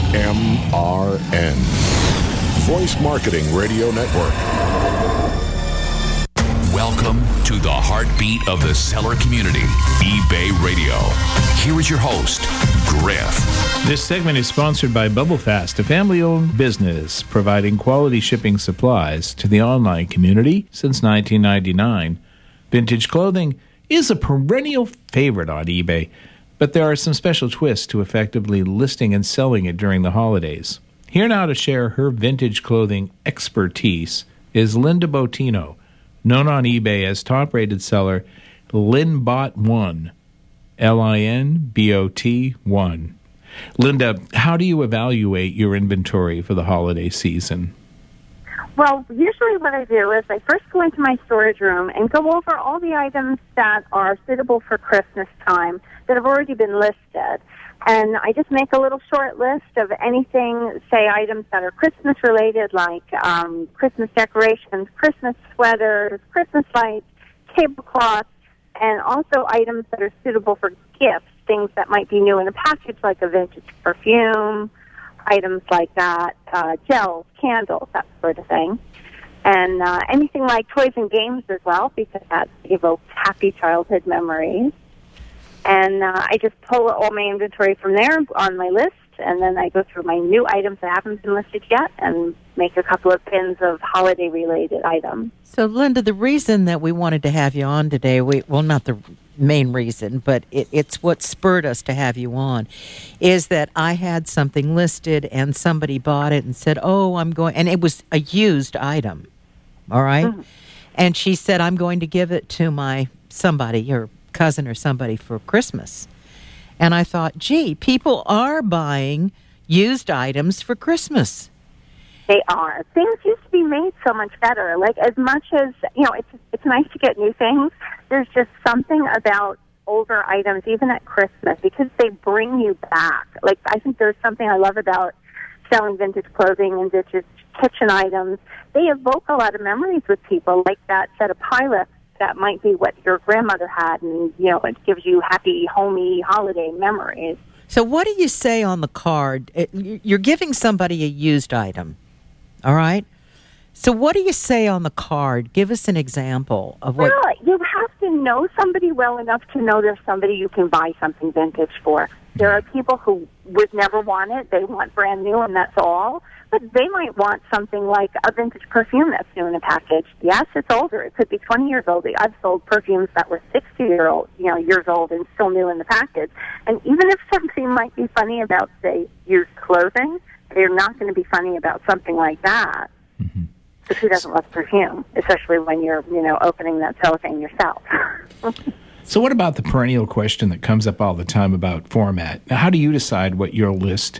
WMRN, Voice Marketing Radio Network. Welcome to the heartbeat of the seller community, eBay Radio. Here is your host, Griff. This segment is sponsored by BubbleFast, a family-owned business providing quality shipping supplies to the online community since 1999. Vintage clothing is a perennial favorite on eBay, but there are some special twists to effectively listing and selling it during the holidays. Here now to share her vintage clothing expertise is Linda Botino, known on eBay as top-rated seller LinBot1, LinBot1. Linda, how do you evaluate your inventory for the holiday season? Well, usually what I do is I first go into my storage room and go over all the items that are suitable for Christmas time that have already been listed. And I just make a little short list of anything, say, items that are Christmas-related, like Christmas decorations, Christmas sweaters, Christmas lights, tablecloths, and also items that are suitable for gifts, things that might be new in a package, like a vintage perfume, items like that, gels, candles, that sort of thing. And anything like toys and games as well, because that evokes happy childhood memories. And I just pull all my inventory from there on my list, and then I go through my new items that haven't been listed yet and make a couple of pins of holiday-related items. So, Linda, the reason that we wanted to have you on today, well, not the main reason, but it's what spurred us to have you on, is that I had something listed and somebody bought it and said, and it was a used item, all right? Mm-hmm. And she said, I'm going to give it to my somebody or cousin or somebody for Christmas. And I thought, gee, people are buying used items for Christmas. They are. Things used to be made so much better. Like, as much as, it's nice to get new things, there's just something about older items, even at Christmas, because they bring you back. Like, I think there's something I love about selling vintage clothing and vintage kitchen items. They evoke a lot of memories with people, like that set of pilots that might be what your grandmother had, and, it gives you happy, homey, holiday memories. So what do you say on the card? You're giving somebody a used item, all right? So what do you say on the card? Give us an example of what... Well, you have to know somebody well enough to know there's somebody you can buy something vintage for. There are people who would never want it. They want brand new, and that's all. But they might want something like a vintage perfume that's new in a package. Yes, it's older. It could be 20 years old. I've sold perfumes that were 60 years old and still new in the package. And even if something might be funny about, say, used clothing, they're not going to be funny about something like that. Mm-hmm. Because who doesn't love perfume, especially when you're, opening that cellophane yourself. So what about the perennial question that comes up all the time about format? Now, how do you decide what you'll list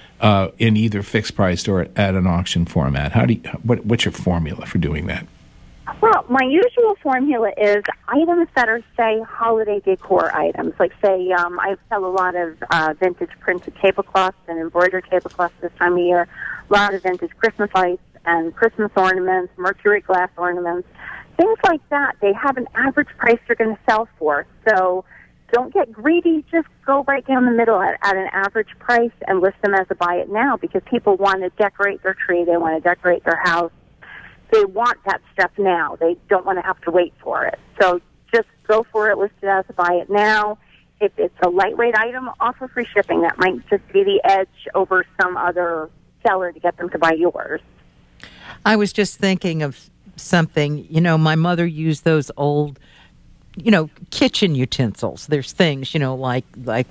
in either fixed priced or at an auction format? What's your formula for doing that? Well, my usual formula is items that are, say, holiday decor items. Like, say, I sell a lot of vintage printed tablecloths and embroidered tablecloths this time of year, a lot of vintage Christmas lights and Christmas ornaments, mercury glass ornaments, things like that. They have an average price they're going to sell for. So don't get greedy. Just go right down the middle at an average price and list them as a buy it now, because people want to decorate their tree. They want to decorate their house. They want that stuff now. They don't want to have to wait for it. So just go for it, list it as a buy it now. If it's a lightweight item, offer free shipping. That might just be the edge over some other seller to get them to buy yours. I was just thinking of something. My mother used those old, kitchen utensils. There's things, like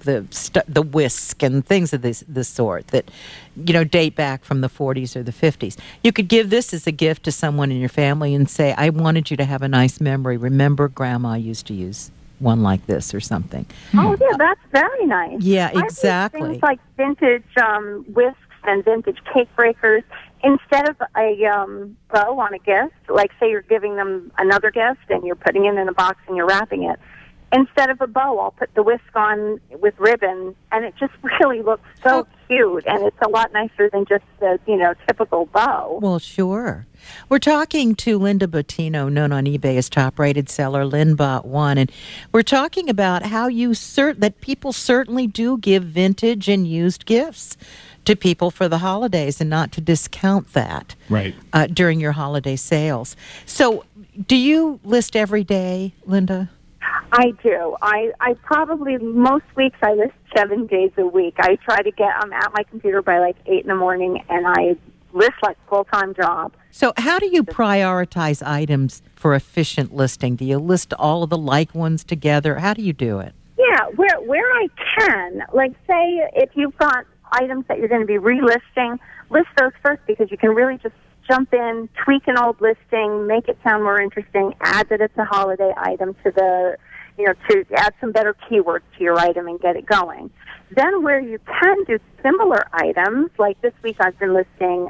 the whisk and things of this sort that, date back from the 40s or the 50s. You could give this as a gift to someone in your family and say, I wanted you to have a nice memory. Remember, Grandma used to use one like this or something. Oh, yeah, that's very nice. Yeah, exactly. Things like vintage whisks and vintage cake breakers. Instead of a bow on a gift, like say you're giving them another gift and you're putting it in a box and you're wrapping it, instead of a bow, I'll put the whisk on with ribbon, and it just really looks so cute, and it's a lot nicer than just the, typical bow. Well, sure. We're talking to Linda Bottino, known on eBay as top-rated seller LynBot1, and we're talking about how that people certainly do give vintage and used gifts to people for the holidays, and not to discount that Right. During your holiday sales. So, do you list every day, Linda? I do. I probably, most weeks I list 7 days a week. I'm at my computer by like 8 in the morning, and I list like full-time job. So how do you prioritize items for efficient listing? Do you list all of the like ones together? How do you do it? Yeah, where I can, like say if you've got items that you're going to be relisting, list those first, because you can really just jump in, tweak an old listing, make it sound more interesting, add that it's a holiday item to to add some better keywords to your item and get it going. Then where you can do similar items, like this week I've been listing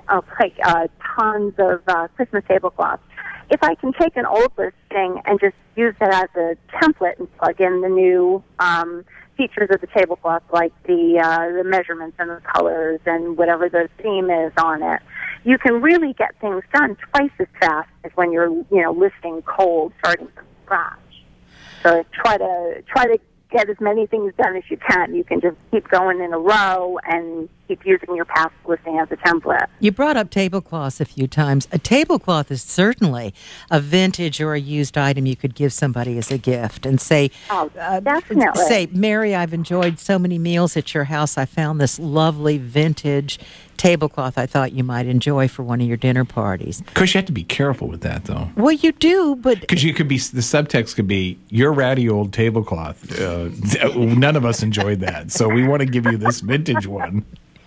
tons of Christmas tablecloths. If I can take an old listing and just use it as a template and plug in the new features of the tablecloth, like the measurements and the colors and whatever the theme is on it, you can really get things done twice as fast as when you're listing cold, starting from scratch. So try to get as many things done as you can. You can just keep going in a row and keep using your past listing as a template. You brought up tablecloths a few times. A tablecloth is certainly a vintage or a used item you could give somebody as a gift and say, definitely. Say, Mary, I've enjoyed so many meals at your house. I found this lovely vintage tablecloth I thought you might enjoy for one of your dinner parties. Of course, you have to be careful with that, though. Well, you do, but... Because the subtext could be, your ratty old tablecloth. None of us enjoyed that, so we want to give you this vintage one.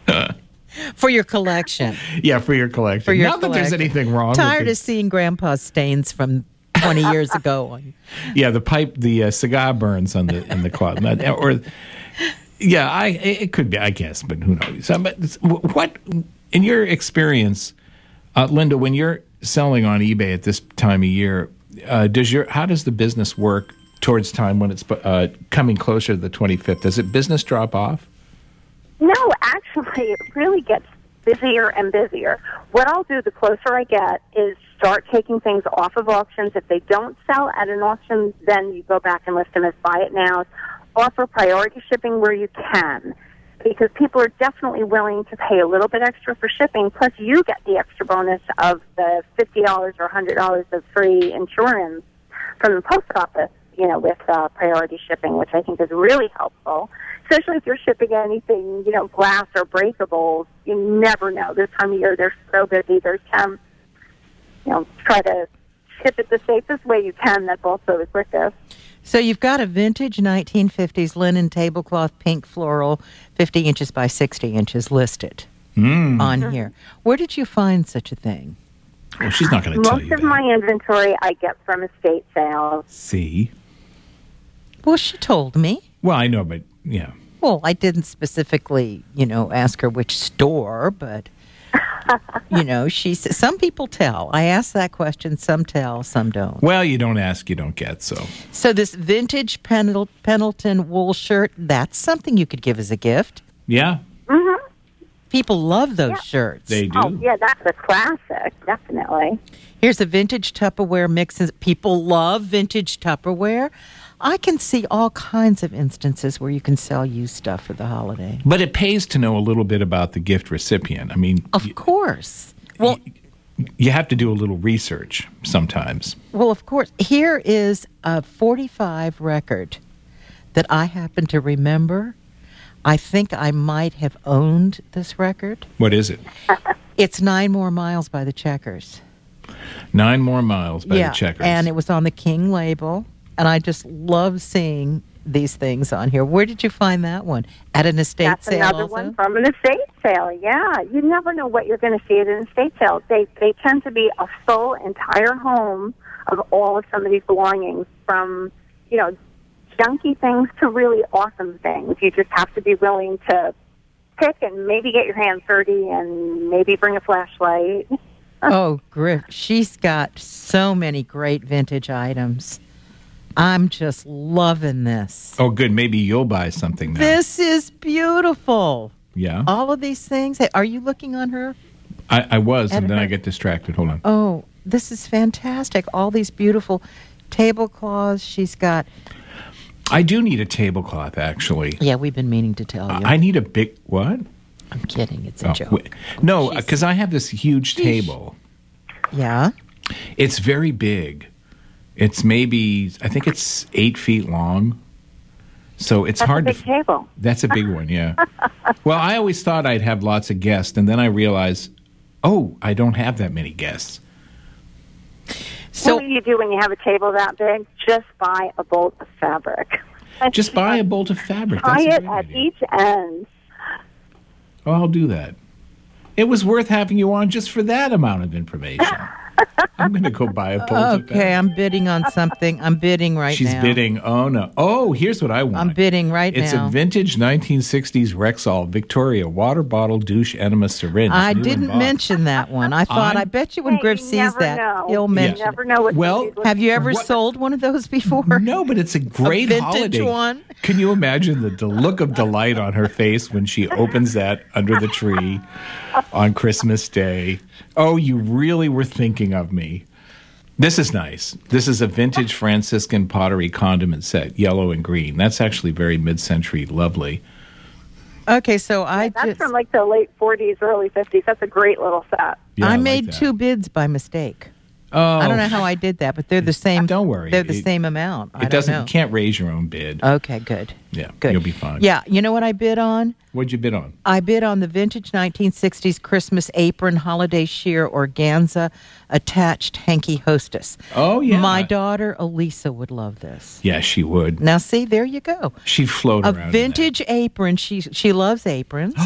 For your collection. Yeah, for your collection. Not that there's anything wrong Tired with it. of seeing Grandpa's stains from 20 years ago. Yeah, the cigar burns on the cloth. It could be, I guess, but who knows? But what, in your experience, Linda, when you're selling on eBay at this time of year, how does the business work towards time when it's coming closer to the 25th? Does it business drop off? No, actually, it really gets busier and busier. What I'll do the closer I get is start taking things off of auctions. If they don't sell at an auction, then you go back and list them as buy it now. Offer priority shipping where you can, because people are definitely willing to pay a little bit extra for shipping, plus you get the extra bonus of the $50 or $100 of free insurance from the post office, with priority shipping, which I think is really helpful. Especially if you're shipping anything, glass or breakables, you never know. This time of year, they're so busy. There's try to ship it the safest way you can. That's also the quickest. So you've got a vintage 1950s linen tablecloth, pink floral, 50 inches by 60 inches listed on here. Where did you find such a thing? Well, she's not going to tell you Most of my inventory I get from estate sales. See? Well, she told me. Well, I know, but yeah. Well, I didn't specifically, ask her which store, but, she said, some people tell. I asked that question. Some tell, some don't. Well, you don't ask, you don't get, so. So this vintage Pendleton wool shirt, that's something you could give as a gift. Yeah. Mm-hmm. People love those shirts. They do. Oh, yeah, that's a classic, definitely. Here's a vintage Tupperware mix. People love vintage Tupperware. I can see all kinds of instances where you can sell used stuff for the holiday. But it pays to know a little bit about the gift recipient. I mean... Of course. Well, you have to do a little research sometimes. Well, of course. Here is a 45 record that I happen to remember. I think I might have owned this record. What is it? It's 9 More Miles by the Checkers. 9 More Miles by the Checkers. And it was on the King label. And I just love seeing these things on here. Where did you find that one? At an estate sale? That's another one from an estate sale, yeah. You never know what you're going to see at an estate sale. They tend to be a full, entire home of all of somebody's belongings, from, junky things to really awesome things. You just have to be willing to pick and maybe get your hands dirty and maybe bring a flashlight. Oh, Griff, she's got so many great vintage items. I'm just loving this. Oh, good. Maybe you'll buy something now. This is beautiful. Yeah. All of these things. Are you looking on her? I was, At and then her- I get distracted. Hold on. Oh, this is fantastic. All these beautiful tablecloths. She's got... I do need a tablecloth, actually. Yeah, we've been meaning to tell you. I need a big... What? I'm kidding. It's a joke. No, because I have this huge table. Yeah? It's very big. It's maybe, I think it's 8 feet long. So it's That's hard a big to... table. That's a big one, yeah. Well, I always thought I'd have lots of guests, and then I realized, oh, I don't have that many guests. So what do you do when you have a table that big? Just buy a bolt of fabric. Just buy a bolt of fabric. Tie That's a it great at idea. each end. Oh, I'll do that. It was worth having you on just for that amount of information. I'm going to go buy a bolt of fabric. okay, I'm bidding on something. I'm bidding right She's now. bidding. Oh, no. Oh, here's what I want. I'm bidding right It's now. a vintage 1960s Rexall Victoria water bottle douche enema syringe. I new in didn't box. mention that one. I thought, I bet you when Hey, Griff you sees never that, know. he'll You mention never it. know what Well, somebody's Have you ever What- sold one of those before? No, but it's a great vintage holiday. one? Can you imagine the look of delight on her face when she opens that under the tree on Christmas Day? Oh, you really were thinking of me. This is nice. This is a vintage Franciscan pottery condiment set, yellow and green. That's actually very mid-century lovely. Okay, so That's from like the late 40s, early 50s. That's a great little set. Yeah, I like made that. 2 bids by mistake. Oh, I don't know how I did that, but they're the same. Don't worry. They're the It- same amount. I It don't doesn't. know. You can't raise your own bid. Okay, good. Yeah, Good. you'll be fine. Yeah, you know what I bid on? What'd you bid on? I bid on the vintage 1960s Christmas apron holiday sheer organza attached hanky hostess. Oh, yeah. My daughter Elisa would love this. Yeah, she would. Now see, there you go. She'd float A around. in that. vintage apron. She loves aprons.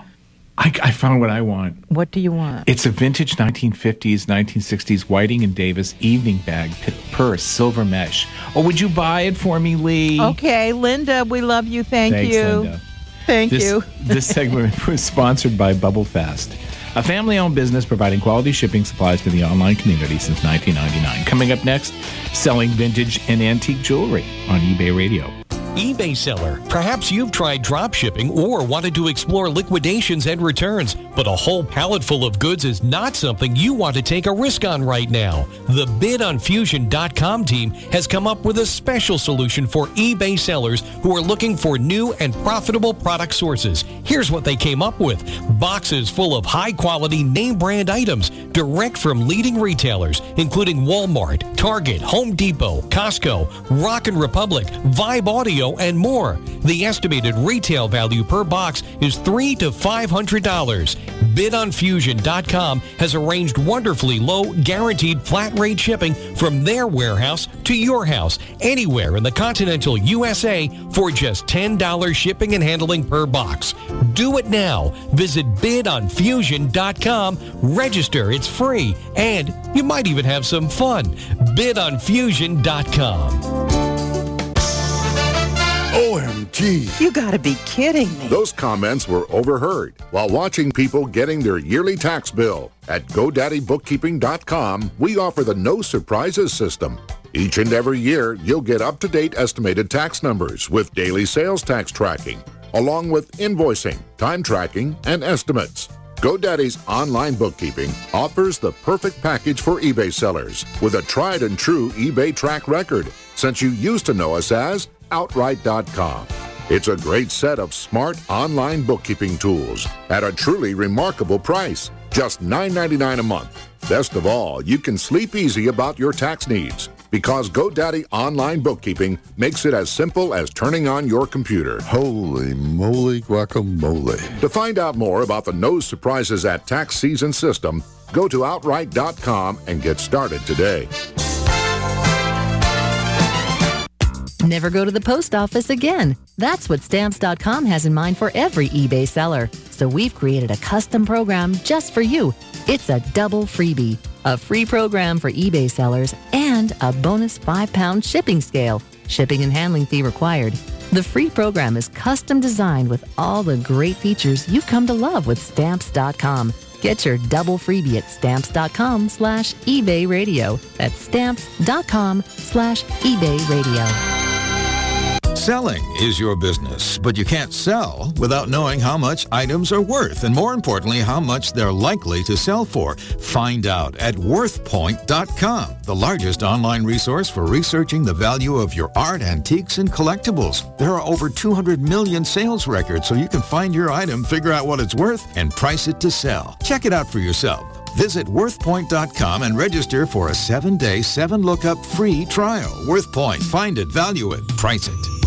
I found what I want. What do you want? It's a vintage 1950s, 1960s Whiting and Davis evening bag purse, silver mesh. Oh, would you buy it for me, Lee? Okay, Linda, we love you. Thank Thanks, you. Linda. Thank you. This segment was sponsored by Bubble Fast, a family-owned business providing quality shipping supplies to the online community since 1999. Coming up next, selling vintage and antique jewelry on eBay Radio. eBay seller. Perhaps you've tried drop shipping or wanted to explore liquidations and returns, but a whole pallet full of goods is not something you want to take a risk on right now. The BidOnFusion.com team has come up with a special solution for eBay sellers who are looking for new and profitable product sources. Here's what they came up with. Boxes full of high-quality name brand items direct from leading retailers, including Walmart, Target, Home Depot, Costco, Rockin' Republic, Vibe Audio, and more. The estimated retail value per box is $300 to $500. BidOnFusion.com has arranged wonderfully low, guaranteed flat rate shipping from their warehouse to your house, anywhere in the continental USA for just $10 shipping and handling per box. Do it now. Visit BidOnFusion.com. Register. It's free. And you might even have some fun. BidOnFusion.com. OMG. You got to be kidding me. Those comments were overheard while watching people getting their yearly tax bill. At GoDaddyBookkeeping.com, we offer the No Surprises system. Each and every year, you'll get up-to-date estimated tax numbers with daily sales tax tracking, along with invoicing, time tracking, and estimates. GoDaddy's online bookkeeping offers the perfect package for eBay sellers with a tried and true eBay track record, since you used to know us as Outright.com. It's a great set of smart online bookkeeping tools at a truly remarkable price, just $9.99 a month. Best of all, you can sleep easy about your tax needs because GoDaddy Online Bookkeeping makes it as simple as turning on your computer. Holy moly guacamole. To find out more about the No Surprises at Tax Season system, go to Outright.com and get started today. Never go to the post office again. That's what Stamps.com has in mind for every eBay seller. So we've created a custom program just for you. It's a double freebie, a free program for eBay sellers and a bonus 5-pound shipping scale. Shipping and handling fee required. The free program is custom designed with all the great features you've come to love with Stamps.com. Get your double freebie at Stamps.com/eBay Radio. That's Stamps.com/eBay Radio. Selling is your business, but you can't sell without knowing how much items are worth, and more importantly, how much they're likely to sell for. Find out at worthpoint.com, the largest online resource for researching the value of your art, antiques, and collectibles. There are over 200 million sales records, so you can find your item, figure out what it's worth, and price it to sell. Check it out for yourself. Visit worthpoint.com and register for a 7-day, 7-lookup free trial. WorthPoint. Find it, value it, price it.